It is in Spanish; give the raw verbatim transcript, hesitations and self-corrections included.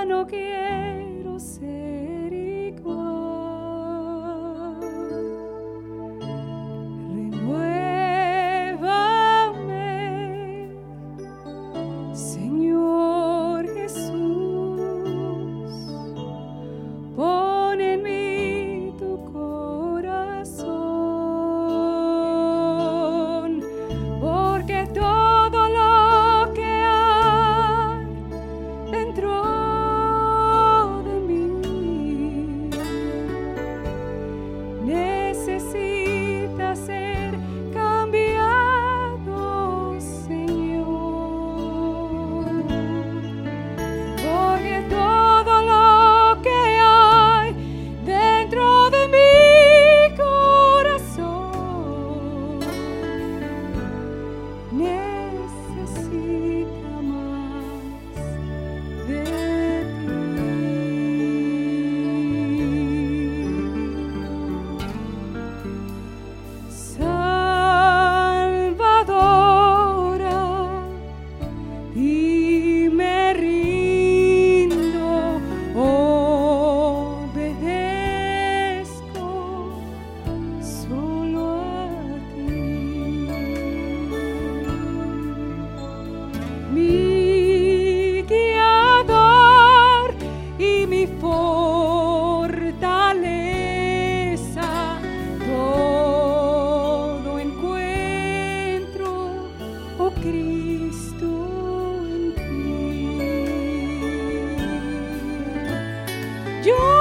ya no quiero ser igual. Renuévame, Señor Jesús, pon en mí tu corazón, porque todo lo que hay dentro de mí necesita ser cambiado, Señor, porque todo lo que hay dentro de mi corazón necesita más de ti. Salvadora, y me rindo, obedezco solo a ti. Mi guiador y mi fortaleza, todo encuentro, oh Cristo, en ti. Yo